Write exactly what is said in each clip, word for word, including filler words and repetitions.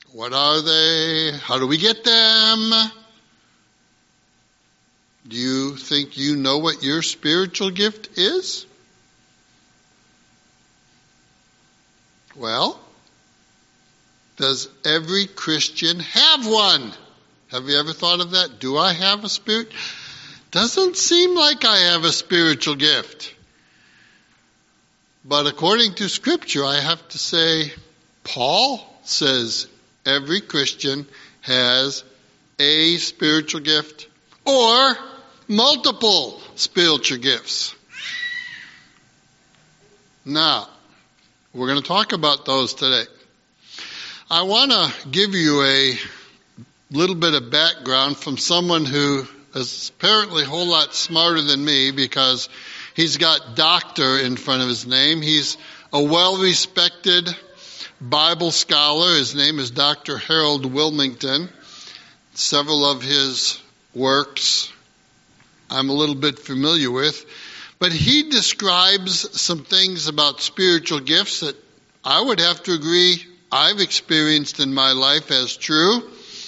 What are they? How do we get them? Do you think you know what your spiritual gift is? Well, does every Christian have one? Have you ever thought of that? Do I have a spirit? Doesn't seem like I have a spiritual gift. But according to Scripture, I have to say, Paul says every Christian has a spiritual gift or multiple spiritual gifts. Now, we're going to talk about those today. I want to give you a little bit of background from someone who is apparently a whole lot smarter than me because he's got doctor in front of his name. He's a well-respected Bible scholar. His name is Doctor Harold Willmington. Several of his works I'm a little bit familiar with. But he describes some things about spiritual gifts that I would have to agree I've experienced in my life as true.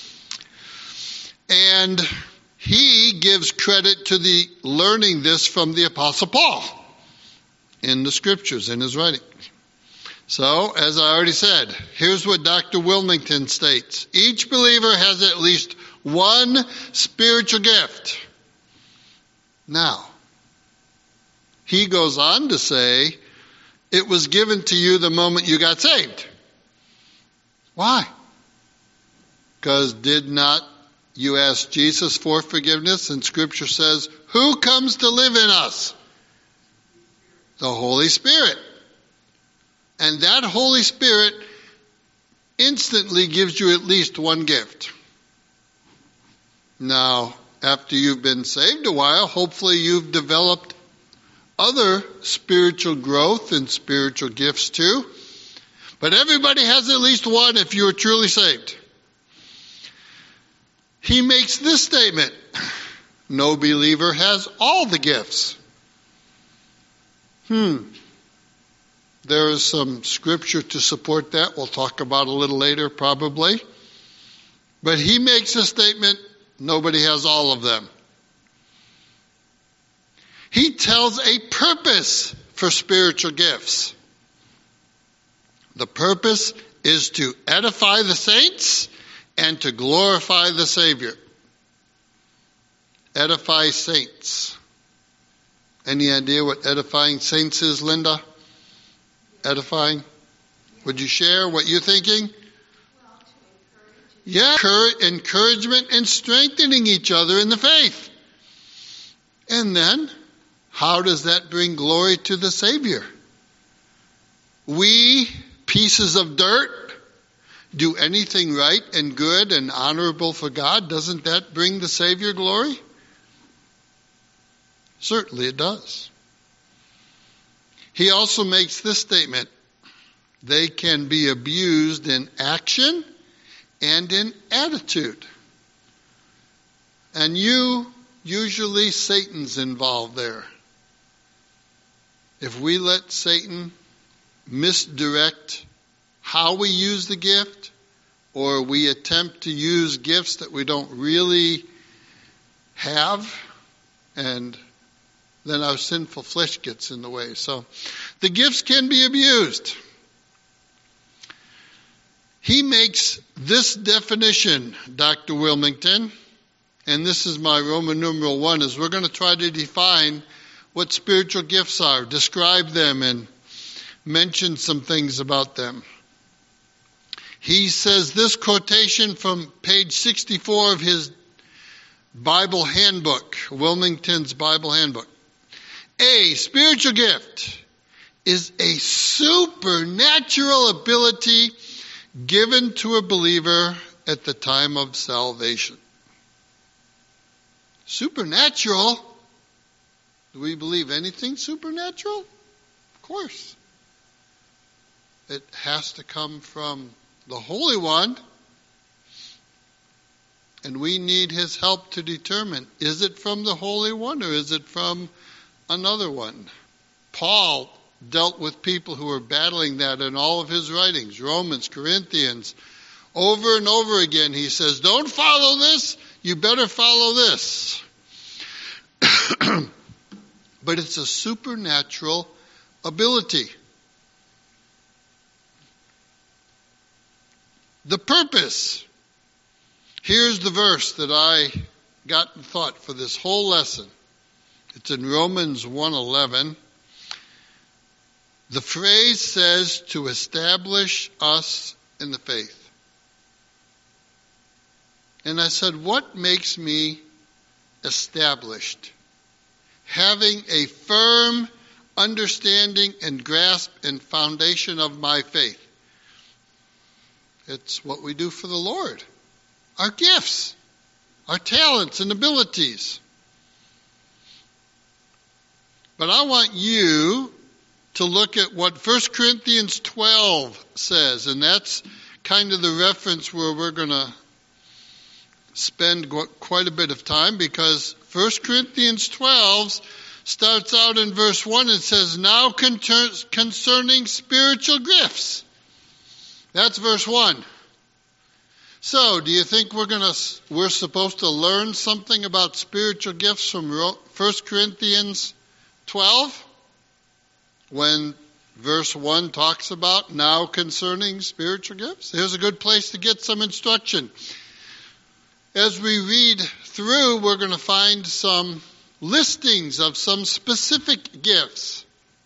And he gives credit to the learning this from the Apostle Paul in the Scriptures, in his writing. So, as I already said, here's what Doctor Willmington states. Each believer has at least one spiritual gift. Now, he goes on to say, it was given to you the moment you got saved. Why? Because did not you ask Jesus for forgiveness? And Scripture says, who comes to live in us? The Holy Spirit. And that Holy Spirit instantly gives you at least one gift. Now, after you've been saved a while, hopefully you've developed other spiritual growth and spiritual gifts too. But everybody has at least one if you are truly saved. He makes this statement. No believer has all the gifts. Hmm. There is some scripture to support that. We'll talk about a little later probably. But he makes a statement. Nobody has all of them. He tells a purpose for spiritual gifts. The purpose is to edify the saints and to glorify the Savior. Edify saints. Any idea what edifying saints is, Linda? Edifying? Would you share what you're thinking? Well, to encourage. Yeah, encouragement and strengthening each other in the faith. And then, how does that bring glory to the Savior? We, pieces of dirt, do anything right and good and honorable for God. Doesn't that bring the Savior glory? Certainly it does. He also makes this statement. They can be abused in action and in attitude. And you, usually Satan's involved there. If we let Satan misdirect how we use the gift, or we attempt to use gifts that we don't really have, and then our sinful flesh gets in the way. So the gifts can be abused. He makes this definition, Doctor Willmington, and this is my Roman numeral one, is we're going to try to define what spiritual gifts are, describe them, and mention some things about them. He says this quotation from page sixty-four of his Bible handbook, Willmington's Bible handbook. A spiritual gift is a supernatural ability given to a believer at the time of salvation. Supernatural? Do we believe anything supernatural? Of course. It has to come from the Holy One, and we need His help to determine, is it from the Holy One or is it from another one? Paul dealt with people who were battling that in all of his writings, Romans, Corinthians, Over and over again, he says, don't follow this, you better follow this. But it's a supernatural ability. The purpose. Here's the verse that I got in thought for this whole lesson. It's in Romans one eleven. The phrase says to establish us in the faith. And I said, what makes me established? Having a firm understanding and grasp and foundation of my faith. It's what we do for the Lord. Our gifts, our talents and abilities. But I want you to look at what First Corinthians twelve says, and that's kind of the reference where we're going to spend quite a bit of time, because First Corinthians twelve starts out in verse one and says, now concerning spiritual gifts. That's verse one. So, do you think we're going to we're supposed to learn something about spiritual gifts from First Corinthians twelve? When verse one talks about now concerning spiritual gifts? Here's a good place to get some instruction. As we read through, we're going to find some listings of some specific gifts.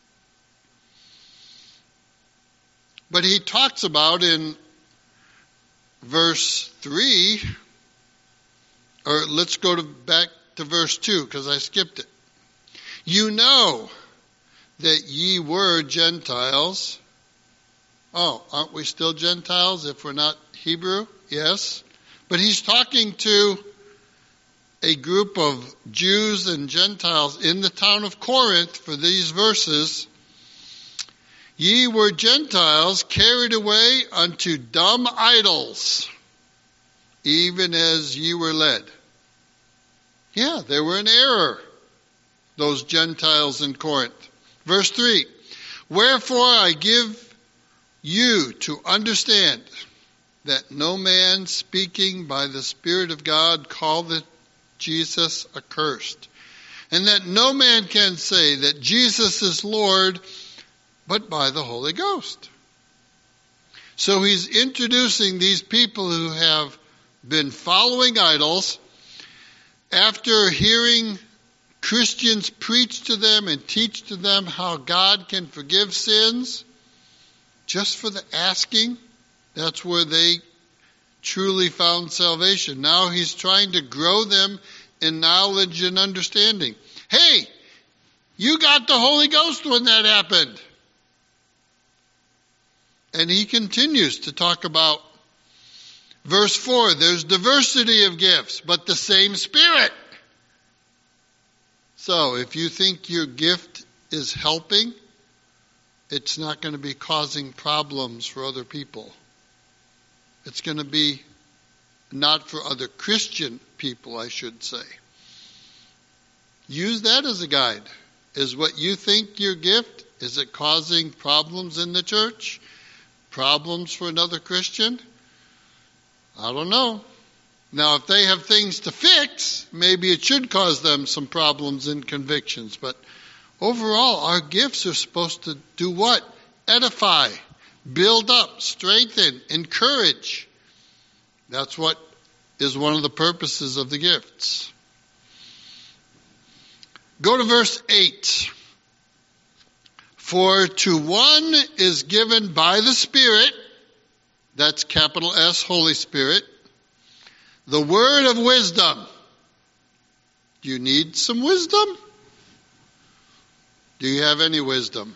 But he talks about in verse three, or let's go to back to verse two, because I skipped it. You know that ye were Gentiles. Oh, aren't we still Gentiles if we're not Hebrew? Yes. But he's talking to a group of Jews and Gentiles in the town of Corinth for these verses. Ye were Gentiles carried away unto dumb idols, even as ye were led. Yeah, they were in error, those Gentiles in Corinth. Verse three, wherefore I give you to understand that no man speaking by the Spirit of God calleth Jesus accursed, and that no man can say that Jesus is Lord but by the Holy Ghost. So he's introducing these people who have been following idols after hearing Christians preach to them and teach to them how God can forgive sins just for the asking. That's where they truly found salvation. Now he's trying to grow them in knowledge and understanding. Hey, you got the Holy Ghost when that happened. And he continues to talk about verse four. There's diversity of gifts, but the same Spirit. So if you think your gift is helping, it's not going to be causing problems for other people. It's going to be not for other Christian people, I should say. Use that as a guide. Is what you think your gift, is it causing problems in the church? Problems for another Christian? I don't know. Now, if they have things to fix, maybe it should cause them some problems and convictions. But overall, our gifts are supposed to do what? Edify, build up, strengthen, encourage. That's what is one of the purposes of the gifts. Go to verse eight. For to one is given by the Spirit, that's capital S, Holy Spirit, the word of wisdom. Do you need some wisdom? Do you have any wisdom?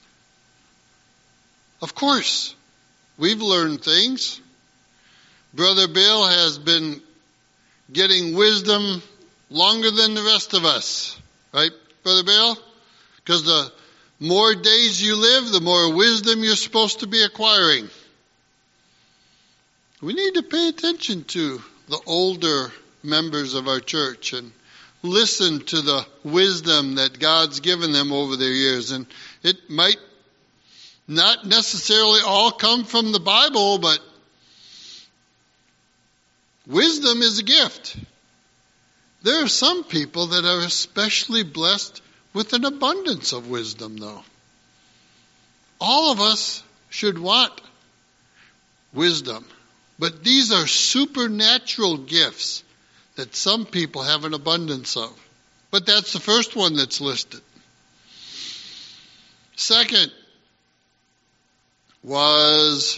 Of course. We've learned things. Brother Bill has been getting wisdom longer than the rest of us. Right, Brother Bill? Because the more days you live, the more wisdom you're supposed to be acquiring. We need to pay attention to the older members of our church and listen to the wisdom that God's given them over their years. And it might not necessarily all come from the Bible, but Wisdom is a gift. There are some people that are especially blessed with an abundance of wisdom, though. All of us should want wisdom. But these are supernatural gifts that some people have an abundance of. But that's the first one that's listed. Second was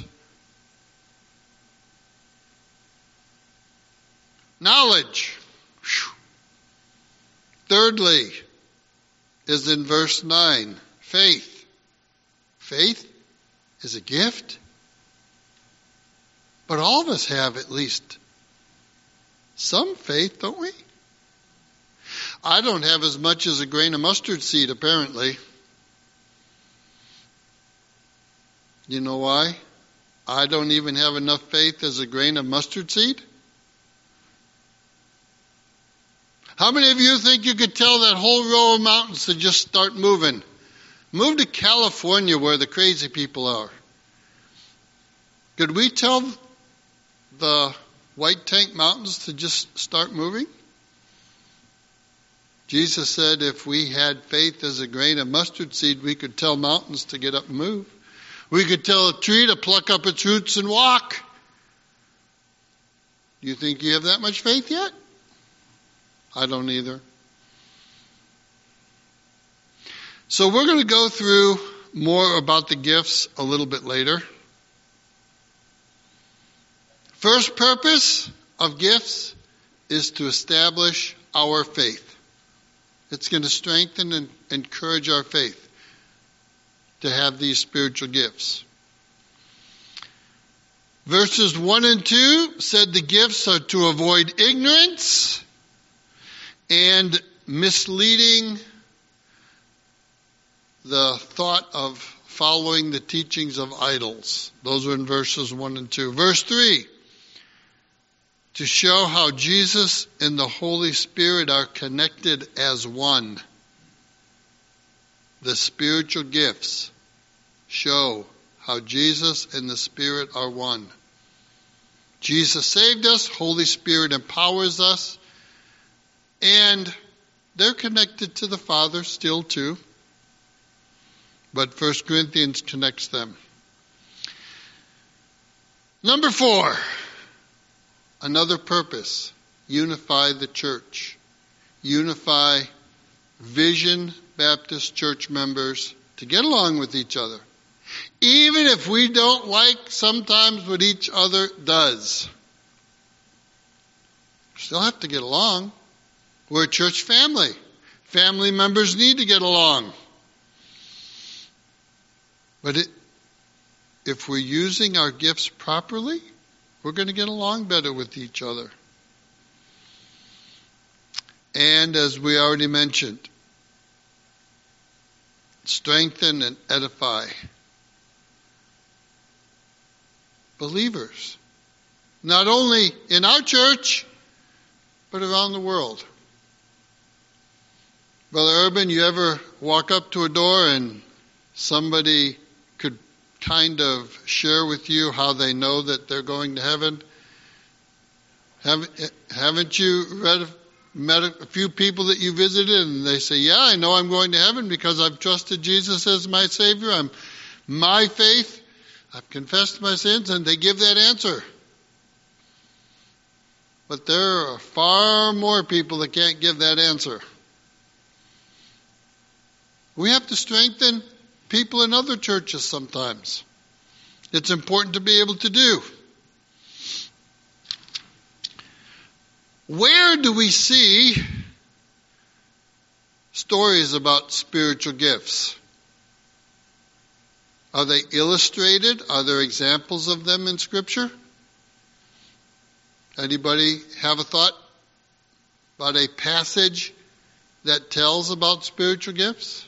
knowledge. Whew. Thirdly is in verse nine, faith. Faith is a gift. But all of us have at least some faith, don't we? I don't have as much as a grain of mustard seed, apparently. You know why? I don't even have enough faith as a grain of mustard seed. How many of you think you could tell that whole row of mountains to just start moving? Move to California where the crazy people are. Could we tell the White Tank Mountains to just start moving? Jesus said if we had faith as a grain of mustard seed, we could tell mountains to get up and move. We could tell a tree to pluck up its roots and walk. Do you think you have that much faith yet? I don't either. So we're going to go through more about the gifts a little bit later. First purpose of gifts is to establish our faith. It's going to strengthen and encourage our faith to have these spiritual gifts. Verses one and two said the gifts are to avoid ignorance and misleading the thought of following the teachings of idols. Those are in verses one and two. Verse three, to show how Jesus and the Holy Spirit are connected as one. The spiritual gifts show how Jesus and the Spirit are one. Jesus saved us, Holy Spirit empowers us, and they're connected to the Father still too. But First Corinthians connects them. Number four, another purpose, unify the church. Unify Vision Baptist Church members to get along with each other. Even if we don't like sometimes what each other does. Still have to get along. We're a church family. Family members need to get along. But it, if we're using our gifts properly, we're going to get along better with each other. And as we already mentioned, strengthen and edify believers. Not only in our church, but around the world. Brother Urban, you ever walk up to a door and somebody could kind of share with you how they know that they're going to heaven? Haven't, haven't you read, met a few people that you visited and they say, yeah, I know I'm going to heaven because I've trusted Jesus as my Savior. I'm my faith. I've confessed my sins, and they give that answer. But there are far more people that can't give that answer. We have to strengthen people in other churches sometimes. It's important to be able to do. Where do we see stories about spiritual gifts? Are they illustrated? Are there examples of them in Scripture? Anybody have a thought about a passage that tells about spiritual gifts?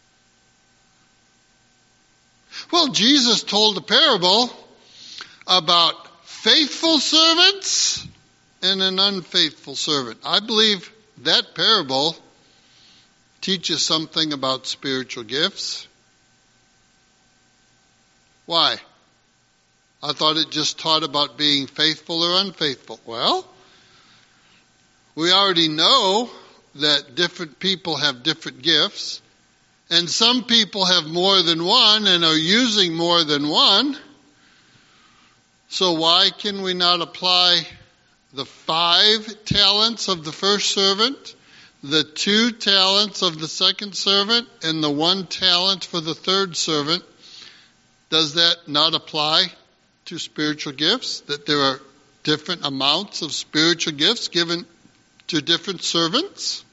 Well, Jesus told a parable about faithful servants and an unfaithful servant. I believe that parable teaches something about spiritual gifts. Why? I thought it just taught about being faithful or unfaithful. Well, we already know that different people have different gifts, and some people have more than one and are using more than one. So why can we not apply the five talents of the first servant, the two talents of the second servant, and the one talent for the third servant? Does that not apply to spiritual gifts? That there are different amounts of spiritual gifts given to different servants?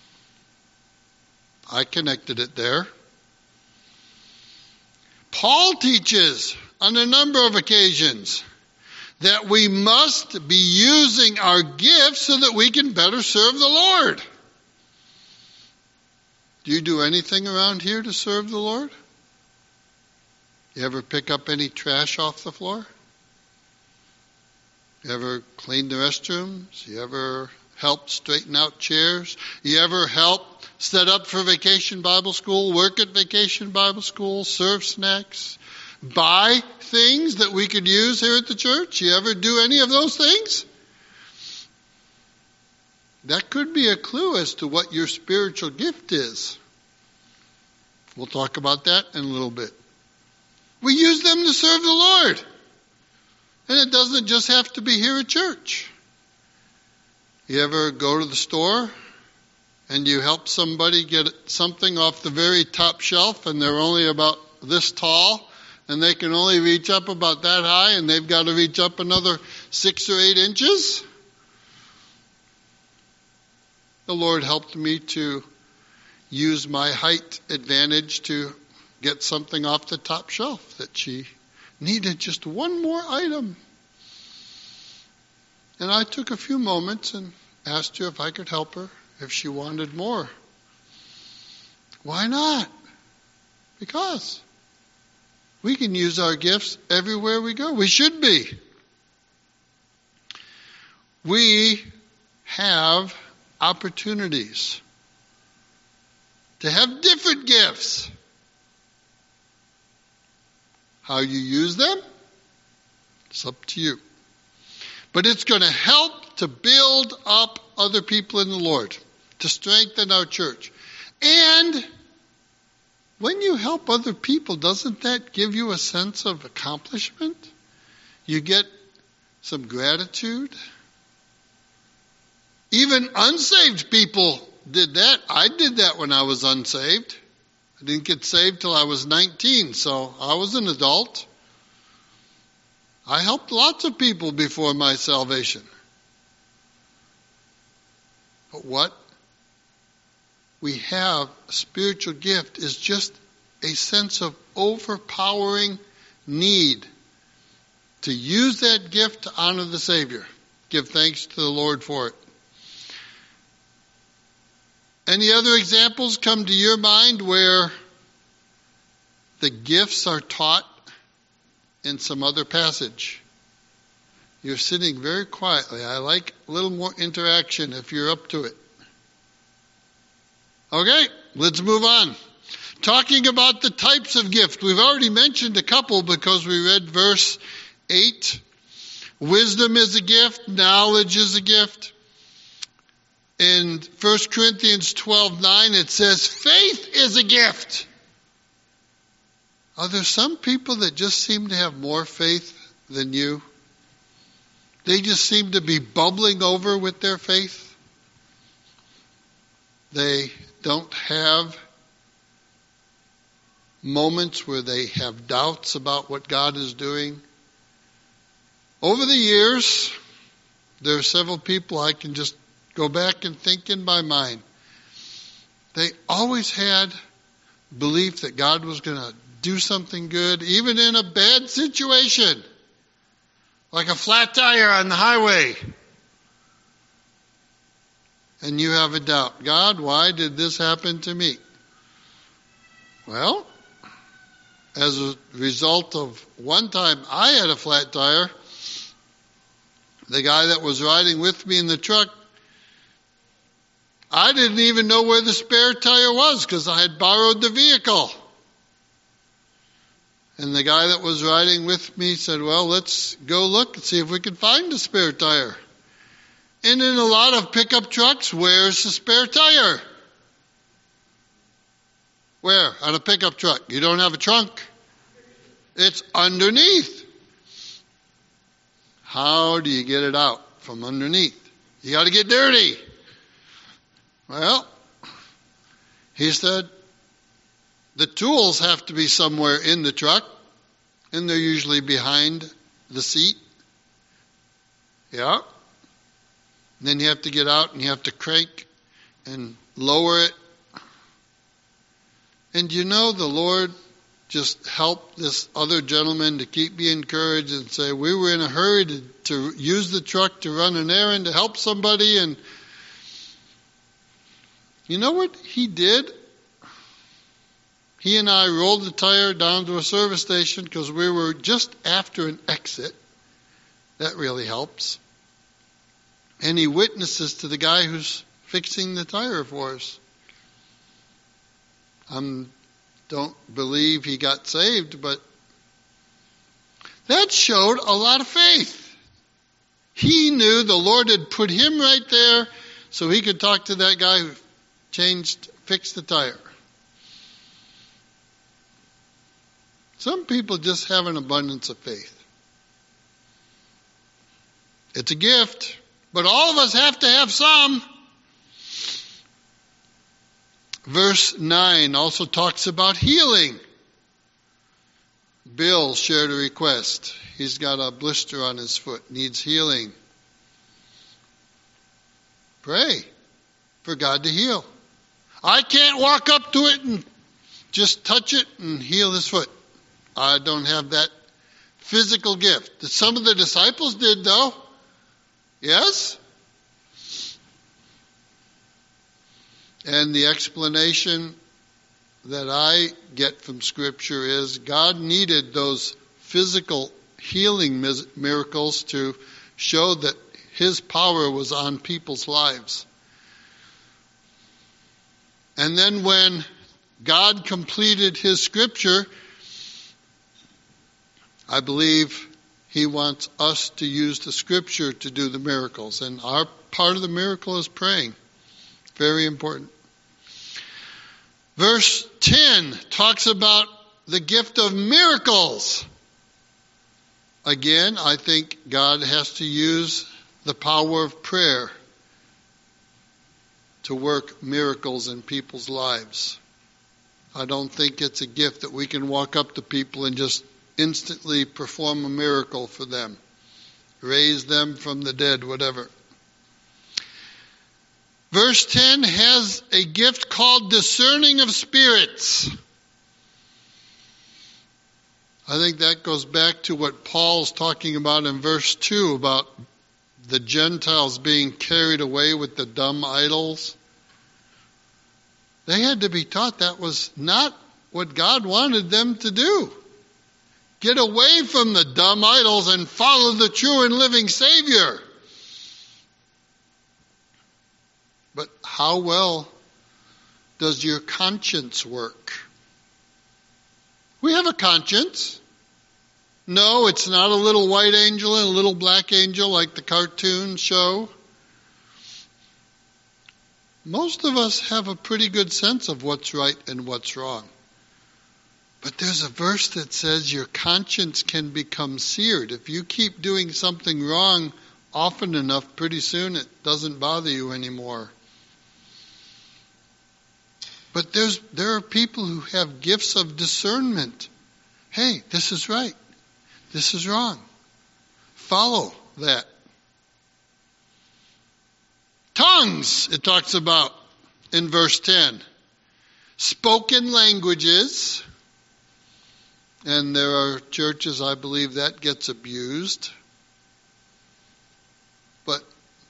I connected it there. Paul teaches on a number of occasions that we must be using our gifts so that we can better serve the Lord. Do you do anything around here to serve the Lord? You ever pick up any trash off the floor? You ever clean the restrooms? You ever help straighten out chairs? You ever help set up for Vacation Bible School, work at Vacation Bible School, serve snacks, buy things that we could use here at the church? You ever do any of those things? That could be a clue as to what your spiritual gift is. We'll talk about that in a little bit. We use them to serve the Lord. And it doesn't just have to be here at church. You ever go to the store and you help somebody get something off the very top shelf and they're only about this tall and they can only reach up about that high and they've got to reach up another six or eight inches? The Lord helped me to use my height advantage to get something off the top shelf that she needed, just one more item. And I took a few moments and asked her if I could help her, if she wanted more. Why not? Because we can use our gifts everywhere we go. We should be. We have opportunities to have different gifts. How you use them, it's up to you. But it's going to help to build up other people in the Lord, to strengthen our church. And when you help other people, doesn't that give you a sense of accomplishment? You get some gratitude. Even unsaved people did that. I did that when I was unsaved. I didn't get saved till I was nineteen, so I was an adult. I helped lots of people before my salvation. But what we have, a spiritual gift, is just a sense of overpowering need to use that gift to honor the Savior. Give thanks to the Lord for it. Any other examples come to your mind where the gifts are taught in some other passage? You're sitting very quietly. I like a little more interaction if you're up to it. Okay, let's move on. Talking about the types of gift. We've already mentioned a couple because we read verse eight. Wisdom is a gift. Knowledge is a gift. In First Corinthians twelve nine, it says, faith is a gift. Are there some people that just seem to have more faith than you? They just seem to be bubbling over with their faith. They don't have moments where they have doubts about what God is doing. Over the years, there are several people I can just go back and think in my mind. They always had belief that God was going to do something good, even in a bad situation, like a flat tire on the highway. And you have a doubt. God, why did this happen to me? Well, as a result of one time I had a flat tire, the guy that was riding with me in the truck, I didn't even know where the spare tire was because I had borrowed the vehicle. And the guy that was riding with me said, well, let's go look and see if we can find a spare tire. And in a lot of pickup trucks, where's the spare tire? Where? On a pickup truck. You don't have a trunk. It's underneath. How do you get it out from underneath? You got to get dirty. Well, he said, the tools have to be somewhere in the truck, and they're usually behind the seat. Yeah. And then you have to get out and you have to crank and lower it. And you know, the Lord just helped this other gentleman to keep me encouraged and say, we were in a hurry to, to use the truck to run an errand to help somebody. And you know what he did? He and I rolled the tire down to a service station because we were just after an exit. That really helps. And he witnesses to the guy who's fixing the tire for us. I don't believe he got saved, but that showed a lot of faith. He knew the Lord had put him right there so he could talk to that guy who changed, fixed the tire. Some people just have an abundance of faith. It's a gift, but all of us have to have some. Verse nine also talks about healing. Bill shared a request. He's got a blister on his foot, needs healing. Pray for God to heal. I can't walk up to it and just touch it and heal his foot. I don't have that physical gift. Some of the disciples did, though. Yes? And the explanation that I get from Scripture is God needed those physical healing miracles to show that His power was on people's lives. And then when God completed His Scripture, I believe He wants us to use the Scripture to do the miracles. And our part of the miracle is praying. Very important. Verse ten talks about the gift of miracles. Again, I think God has to use the power of prayer to work miracles in people's lives. I don't think it's a gift that we can walk up to people and just instantly perform a miracle for them. Raise them from the dead, whatever. Verse ten has a gift called discerning of spirits. I think that goes back to what Paul's talking about in verse two about the Gentiles being carried away with the dumb idols. They had to be taught that was not what God wanted them to do. Get away from the dumb idols and follow the true and living Savior. But how well does your conscience work? We have a conscience. No, it's not a little white angel and a little black angel like the cartoon show. Most of us have a pretty good sense of what's right and what's wrong. But there's a verse that says your conscience can become seared. If you keep doing something wrong often enough, pretty soon it doesn't bother you anymore. But there's there are people who have gifts of discernment. Hey, this is right. This is wrong. Follow that. Tongues, it talks about in verse ten. Spoken languages. And there are churches, I believe, that gets abused. But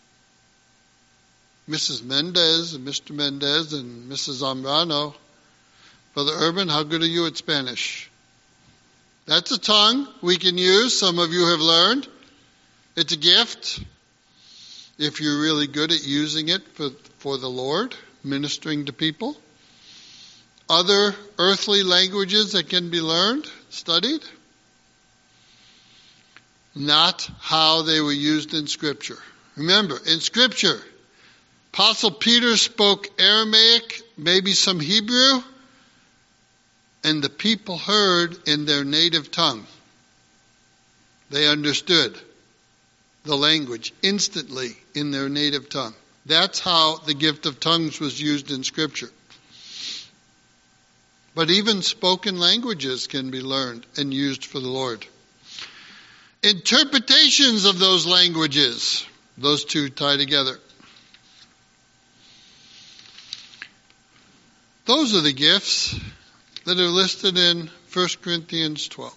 Missus Mendez and Mister Mendez and Missus Zambrano, Brother Urban, how good are you at Spanish? That's a tongue we can use. Some of you have learned. It's a gift. If you're really good at using it for, for the Lord, ministering to people. Other earthly languages that can be learned. studied, not how they were used in Scripture. Remember, in Scripture, Apostle Peter spoke Aramaic, maybe some Hebrew, and the people heard in their native tongue. They understood the language instantly in their native tongue. That's how the gift of tongues was used in Scripture. But even spoken languages can be learned and used for the Lord. Interpretations of those languages, those two tie together. Those are the gifts that are listed in First Corinthians twelve.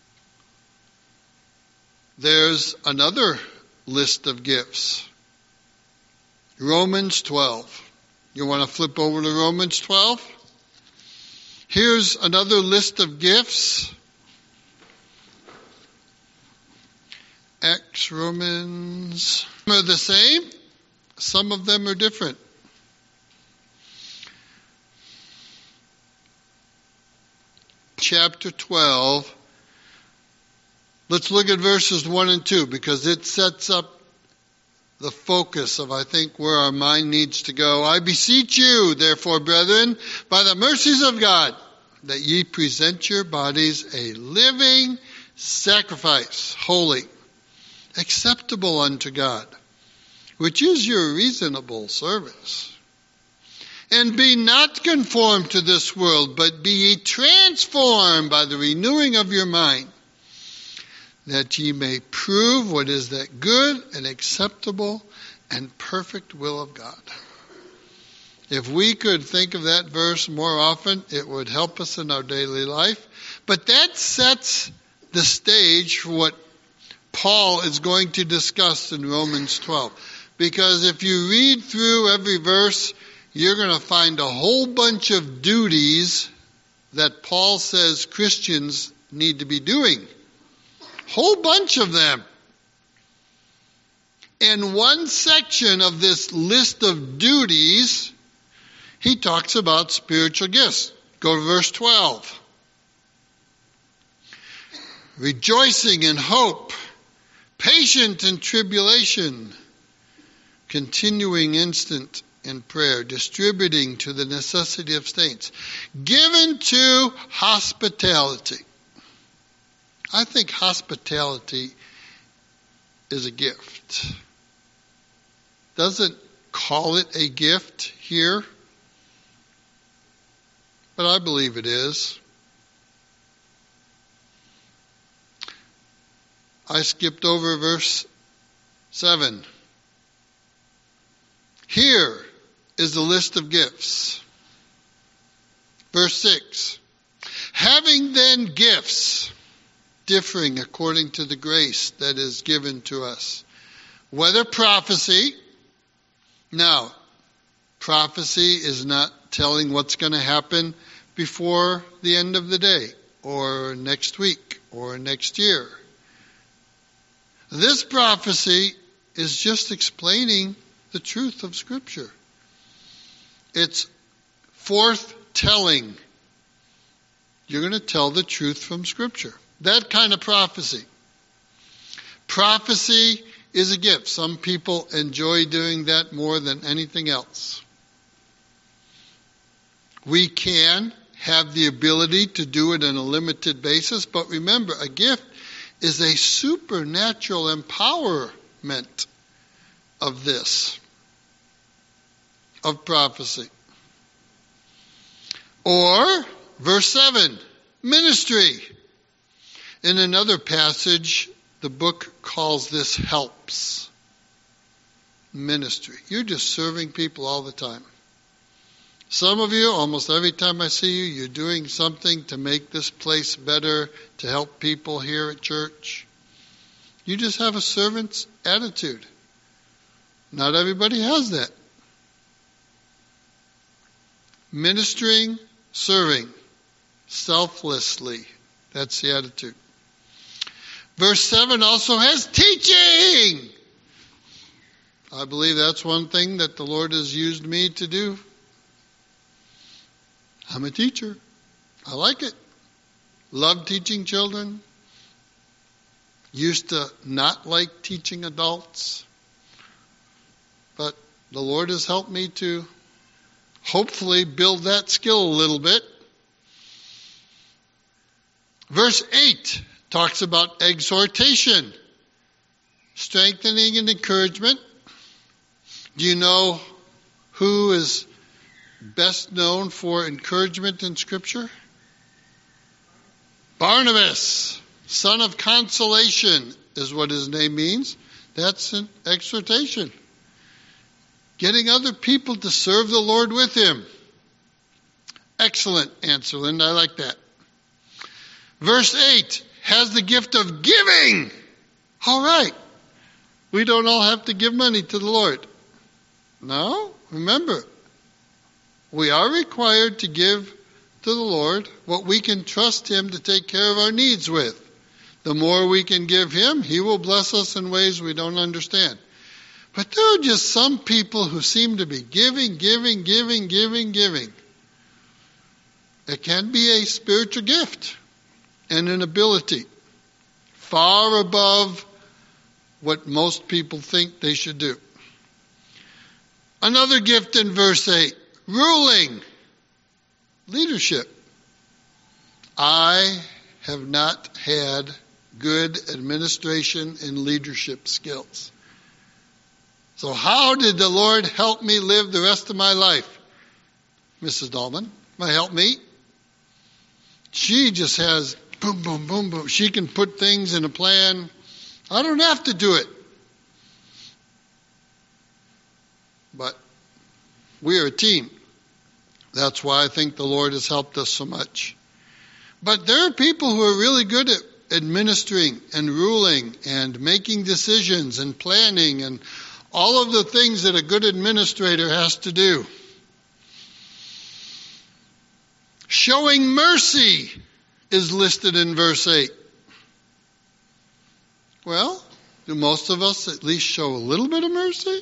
There's another list of gifts. Romans twelve. You want to flip over to Romans twelve? Here's another list of gifts. Acts, Romans. Some are the same. Some of them are different. Chapter twelve. Let's look at verses one and two because it sets up the focus of, I think, where our mind needs to go. I beseech you, therefore, brethren, by the mercies of God, that ye present your bodies a living sacrifice, holy, acceptable unto God, which is your reasonable service. And be not conformed to this world, but be ye transformed by the renewing of your mind, that ye may prove what is that good and acceptable and perfect will of God. If we could think of that verse more often, it would help us in our daily life. But that sets the stage for what Paul is going to discuss in Romans twelve. Because if you read through every verse, you're going to find a whole bunch of duties that Paul says Christians need to be doing. Whole bunch of them. In one section of this list of duties, he talks about spiritual gifts. Go to verse twelve. Rejoicing in hope, patient in tribulation, continuing instant in prayer, distributing to the necessity of saints, given to hospitality. I think hospitality is a gift. Doesn't call it a gift here, but I believe it is. I skipped over verse seven. Here is the list of gifts. Verse six. Having then gifts differing according to the grace that is given to us, whether prophecy. Now, prophecy is not telling what's going to happen before the end of the day, or next week, or next year. This prophecy is just explaining the truth of Scripture. It's forth-telling. You're going to tell the truth from Scripture. That kind of prophecy. Prophecy is a gift. Some people enjoy doing that more than anything else. We can have the ability to do it on a limited basis, but remember, a gift is a supernatural empowerment of this, of prophecy. Or, verse seven, ministry. In another passage, the book calls this helps. Ministry. You're just serving people all the time. Some of you, almost every time I see you, you're doing something to make this place better, to help people here at church. You just have a servant's attitude. Not everybody has that. Ministering, serving, selflessly. That's the attitude. Verse seven also has teaching. I believe that's one thing that the Lord has used me to do. I'm a teacher. I like it. Loved teaching children. Used to not like teaching adults. But the Lord has helped me to hopefully build that skill a little bit. Verse eight talks about exhortation, strengthening and encouragement. Do you know who is best known for encouragement in Scripture? Barnabas, son of consolation, is what his name means. That's an exhortation. Getting other people to serve the Lord with him. Excellent answer, Linda. I like that. Verse eight has the gift of giving. All right. We don't all have to give money to the Lord. No, remember, we are required to give to the Lord what we can trust him to take care of our needs with. The more we can give him, he will bless us in ways we don't understand. But there are just some people who seem to be giving, giving, giving, giving, giving. It can be a spiritual gift and an ability far above what most people think they should do. Another gift in verse eight, ruling, leadership. I have not had good administration and leadership skills. So how did the Lord help me live the rest of my life? Missus Dahlman, my helpmeet. She just has boom, boom, boom, boom. She can put things in a plan. I don't have to do it. But we are a team. That's why I think the Lord has helped us so much. But there are people who are really good at administering and ruling and making decisions and planning and all of the things that a good administrator has to do. Showing mercy is listed in verse eight. Well, do most of us at least show a little bit of mercy?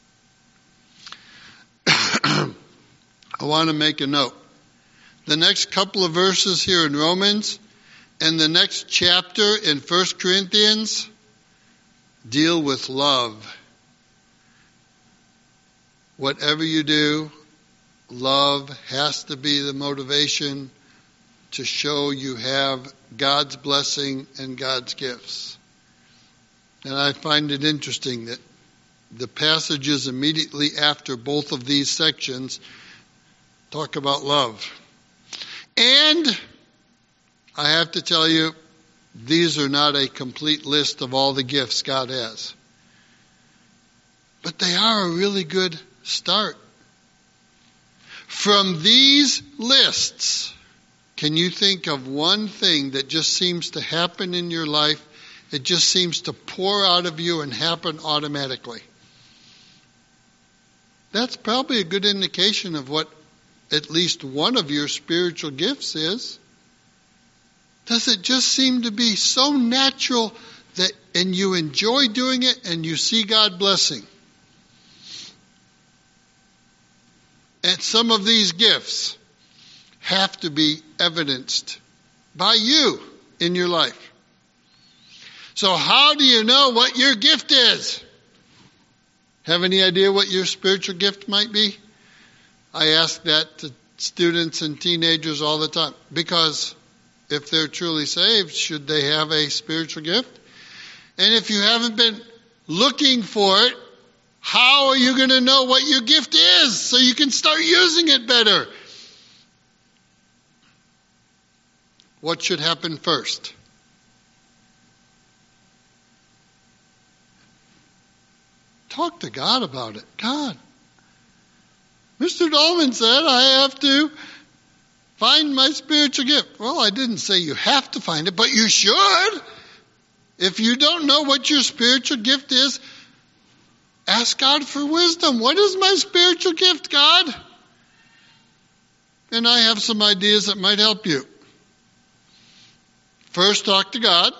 I want to make a note. The next couple of verses here in Romans and the next chapter in First Corinthians deal with love. Whatever you do, love has to be the motivation to show you have God's blessing and God's gifts. And I find it interesting that the passages immediately after both of these sections talk about love. And I have to tell you, these are not a complete list of all the gifts God has. But they are a really good start. From these lists, can you think of one thing that just seems to happen in your life? It just seems to pour out of you and happen automatically. That's probably a good indication of what at least one of your spiritual gifts is. Does it just seem to be so natural that, and you enjoy doing it and you see God blessing? And some of these gifts have to be evidenced by you in your life. So how do you know what your gift is? Have any idea what your spiritual gift might be? I ask that to students and teenagers all the time. Because if they're truly saved, should they have a spiritual gift? And if you haven't been looking for it, how are you going to know what your gift is so you can start using it better? What should happen first? Talk to God about it. God, Mister Dahlman said I have to find my spiritual gift. Well, I didn't say you have to find it, but you should. If you don't know what your spiritual gift is, ask God for wisdom. What is my spiritual gift, God? And I have some ideas that might help you. First, talk to God.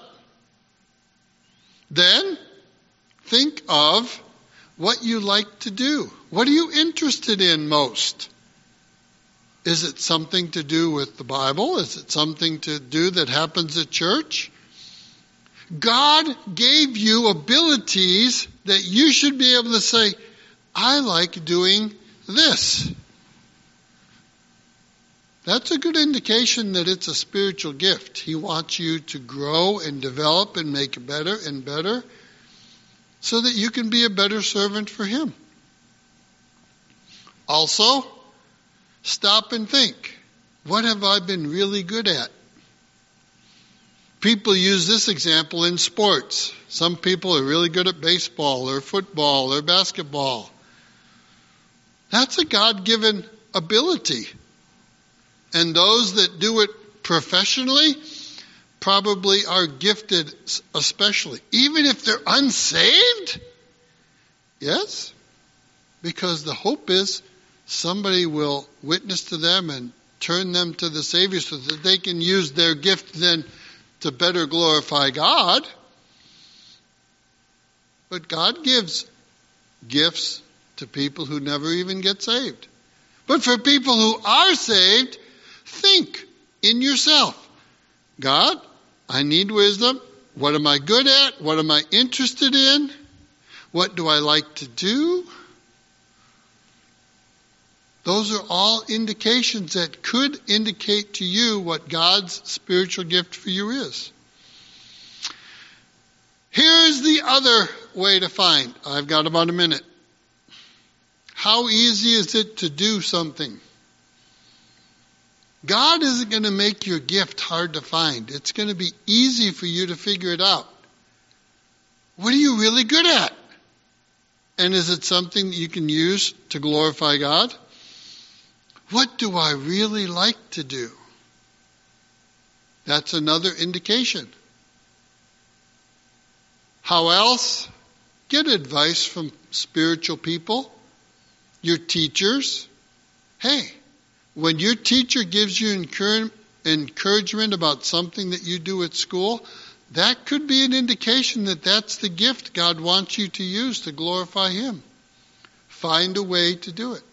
Then, think of what you like to do. What are you interested in most? Is it something to do with the Bible? Is it something to do that happens at church? God gave you abilities that you should be able to say, I like doing this. That's a good indication that it's a spiritual gift. He wants you to grow and develop and make it better and better so that you can be a better servant for Him. Also, stop and think, what have I been really good at? People use this example in sports. Some people are really good at baseball or football or basketball. That's a God-given ability. And those that do it professionally probably are gifted especially. Even if they're unsaved? Yes. Because the hope is somebody will witness to them and turn them to the Savior so that they can use their gift then to better glorify God. But God gives gifts to people who never even get saved. But for people who are saved, think in yourself, God, I need wisdom. What am I good at? What am I interested in? What do I like to do? Those are all indications that could indicate to you what God's spiritual gift for you is. Here's the other way to find. I've got about a minute. How easy is it to do something? God isn't going to make your gift hard to find. It's going to be easy for you to figure it out. What are you really good at? And is it something that you can use to glorify God? What do I really like to do? That's another indication. How else? Get advice from spiritual people, your teachers. Hey, when your teacher gives you encouragement about something that you do at school, that could be an indication that that's the gift God wants you to use to glorify Him. Find a way to do it.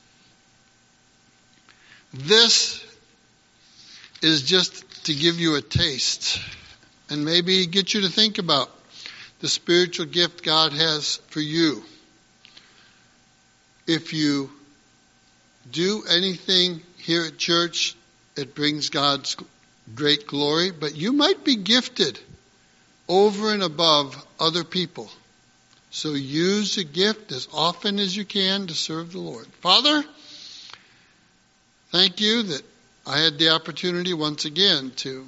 This is just to give you a taste and maybe get you to think about the spiritual gift God has for you. If you do anything here at church, it brings God's great glory, but you might be gifted over and above other people. So use the gift as often as you can to serve the Lord. Father, thank you that I had the opportunity once again to